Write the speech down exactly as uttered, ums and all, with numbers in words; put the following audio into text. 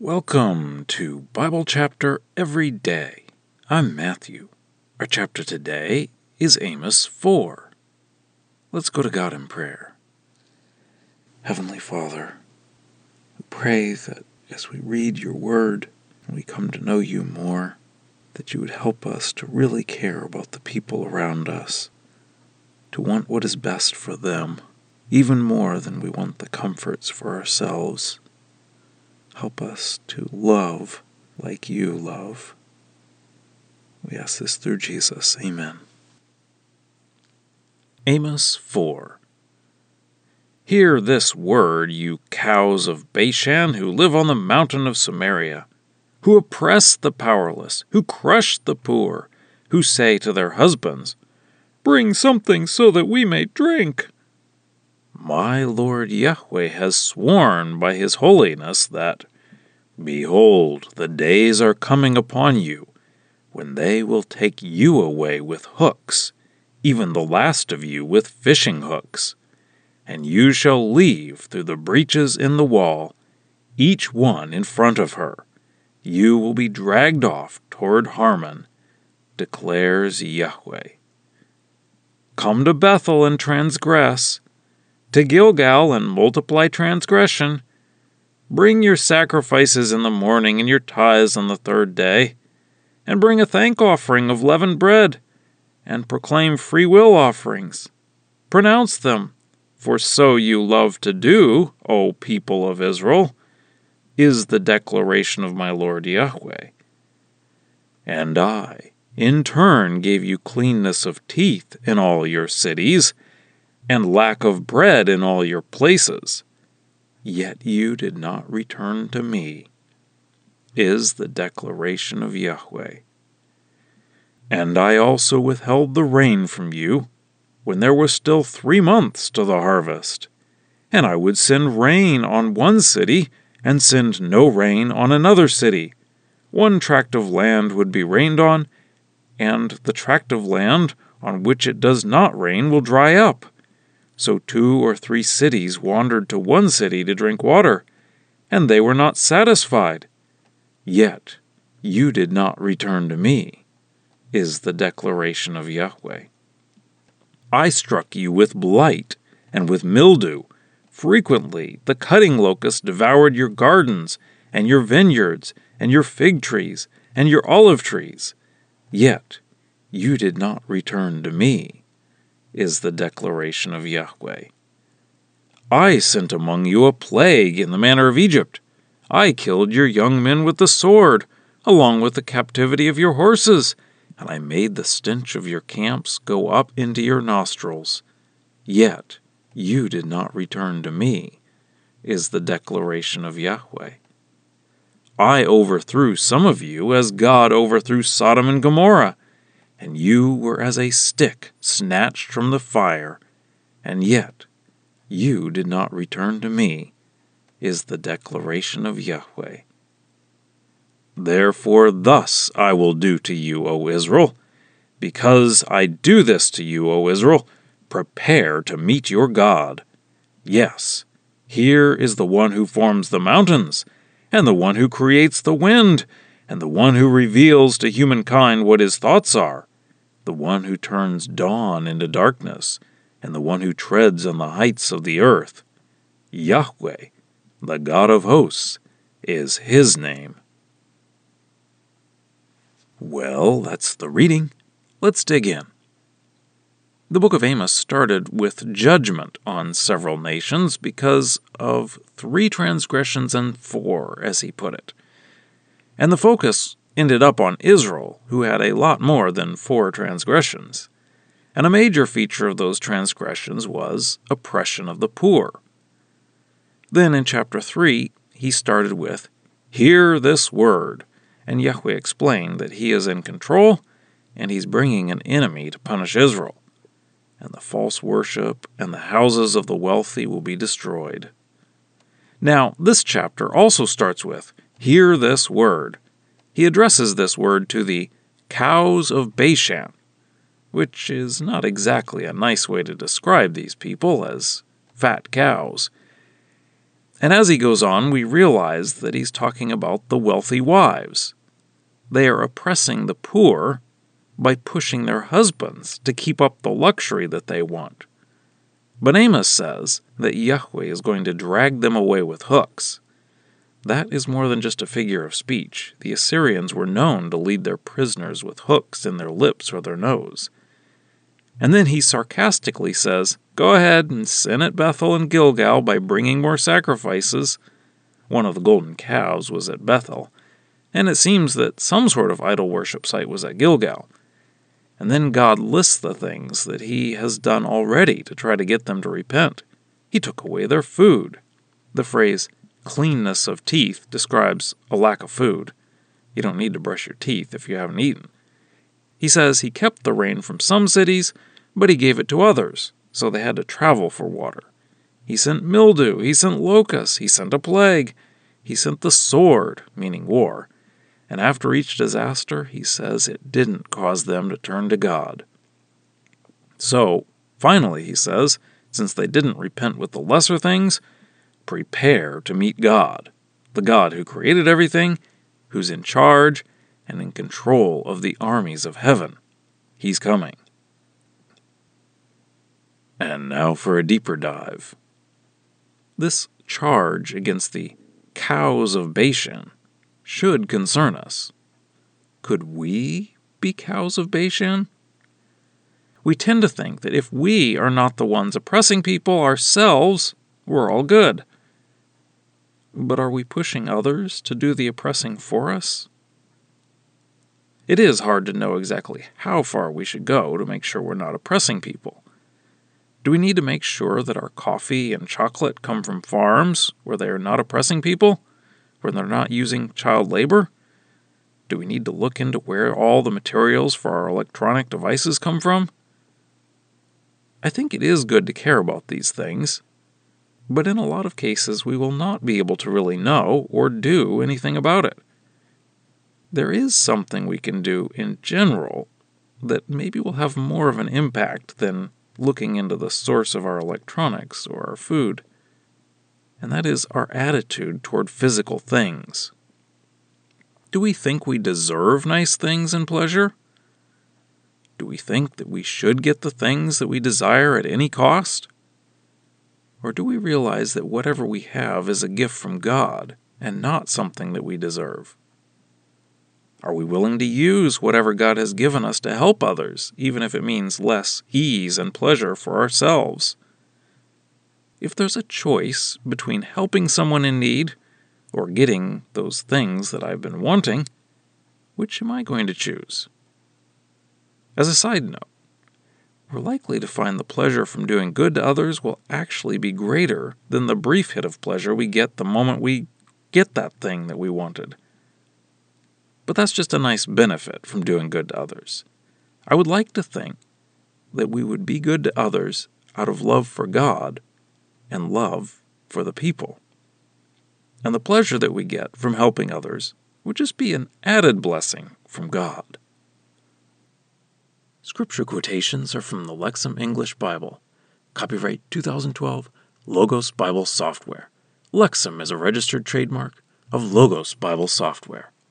Welcome to Bible Chapter Every Day. I'm Matthew. Our chapter today is Amos four. Let's go to God in prayer. Heavenly Father, we pray that as we read your word and we come to know you more, that you would help us to really care about the people around us, to want what is best for them, even more than we want the comforts for ourselves. Help us to love like you love. We ask this through Jesus. Amen. Amos four. Hear this word, you cows of Bashan who live on the mountain of Samaria, who oppress the powerless, who crush the poor, who say to their husbands, "Bring something so that we may drink." My Lord Yahweh has sworn by his holiness that, "Behold, the days are coming upon you, when they will take you away with hooks, even the last of you with fishing hooks. And you shall leave through the breaches in the wall, each one in front of her. You will be dragged off toward Harmon, declares Yahweh. Come to Bethel and transgress, to Gilgal and multiply transgression. Bring your sacrifices in the morning and your tithes on the third day, and bring a thank offering of leavened bread, and proclaim freewill offerings. Pronounce them, for so you love to do, O people of Israel, is the declaration of my Lord Yahweh. And I, in turn, gave you cleanness of teeth in all your cities, and lack of bread in all your places. Yet you did not return to me, is the declaration of Yahweh. And I also withheld the rain from you, when there was still three months to the harvest. And I would send rain on one city, and send no rain on another city. One tract of land would be rained on, and the tract of land on which it does not rain will dry up. So two or three cities wandered to one city to drink water, and they were not satisfied. Yet you did not return to me, is the declaration of Yahweh. I struck you with blight and with mildew. Frequently the cutting locust devoured your gardens, and your vineyards, and your fig trees, and your olive trees. Yet you did not return to me, is the declaration of Yahweh. I sent among you a plague in the manner of Egypt. I killed your young men with the sword, along with the captivity of your horses, and I made the stench of your camps go up into your nostrils. Yet you did not return to me, is the declaration of Yahweh. I overthrew some of you as God overthrew Sodom and Gomorrah, and you were as a stick snatched from the fire, and yet you did not return to me, is the declaration of Yahweh. Therefore thus I will do to you, O Israel. Because I do this to you, O Israel, prepare to meet your God. Yes, here is the one who forms the mountains, and the one who creates the wind, and the one who reveals to humankind what his thoughts are, the one who turns dawn into darkness, and the one who treads on the heights of the earth. Yahweh, the God of hosts, is his name. Well, that's the reading. Let's dig in. The book of Amos started with judgment on several nations because of three transgressions and four, as he put it. And the focus ended up on Israel, who had a lot more than four transgressions. And a major feature of those transgressions was oppression of the poor. Then in chapter three, he started with, "Hear this word," and Yahweh explained that he is in control, and he's bringing an enemy to punish Israel. And the false worship and the houses of the wealthy will be destroyed. Now, this chapter also starts with, "Hear this word." He addresses this word to the cows of Bashan, which is not exactly a nice way to describe these people as fat cows. And as he goes on, we realize that he's talking about the wealthy wives. They are oppressing the poor by pushing their husbands to keep up the luxury that they want. But Amos says that Yahweh is going to drag them away with hooks. That is more than just a figure of speech. The Assyrians were known to lead their prisoners with hooks in their lips or their nose. And then he sarcastically says, "Go ahead and sin at Bethel and Gilgal by bringing more sacrifices." One of the golden calves was at Bethel, and it seems that some sort of idol worship site was at Gilgal. And then God lists the things that he has done already to try to get them to repent. He took away their food. The phrase cleanness of teeth describes a lack of food. You don't need to brush your teeth if you haven't eaten. He says he kept the rain from some cities, but he gave it to others, so they had to travel for water. He sent mildew, he sent locusts, he sent a plague, he sent the sword, meaning war. And after each disaster, he says it didn't cause them to turn to God. So, finally, he says, since they didn't repent with the lesser things, prepare to meet God, the God who created everything, who's in charge and in control of the armies of heaven. He's coming. And now for a deeper dive. This charge against the cows of Bashan should concern us. Could we be cows of Bashan? We tend to think that if we are not the ones oppressing people ourselves, we're all good. But are we pushing others to do the oppressing for us? It is hard to know exactly how far we should go to make sure we're not oppressing people. Do we need to make sure that our coffee and chocolate come from farms where they are not oppressing people, where they're not using child labor? Do we need to look into where all the materials for our electronic devices come from? I think it is good to care about these things, but in a lot of cases we will not be able to really know or do anything about it. There is something we can do in general that maybe will have more of an impact than looking into the source of our electronics or our food, and that is our attitude toward physical things. Do we think we deserve nice things and pleasure? Do we think that we should get the things that we desire at any cost? Or do we realize that whatever we have is a gift from God and not something that we deserve? Are we willing to use whatever God has given us to help others, even if it means less ease and pleasure for ourselves? If there's a choice between helping someone in need or getting those things that I've been wanting, which am I going to choose? As a side note, we're likely to find the pleasure from doing good to others will actually be greater than the brief hit of pleasure we get the moment we get that thing that we wanted. But that's just a nice benefit from doing good to others. I would like to think that we would be good to others out of love for God and love for the people. And the pleasure that we get from helping others would just be an added blessing from God. Scripture quotations are from the Lexham English Bible. Copyright two thousand twelve, Logos Bible Software. Lexham is a registered trademark of Logos Bible Software.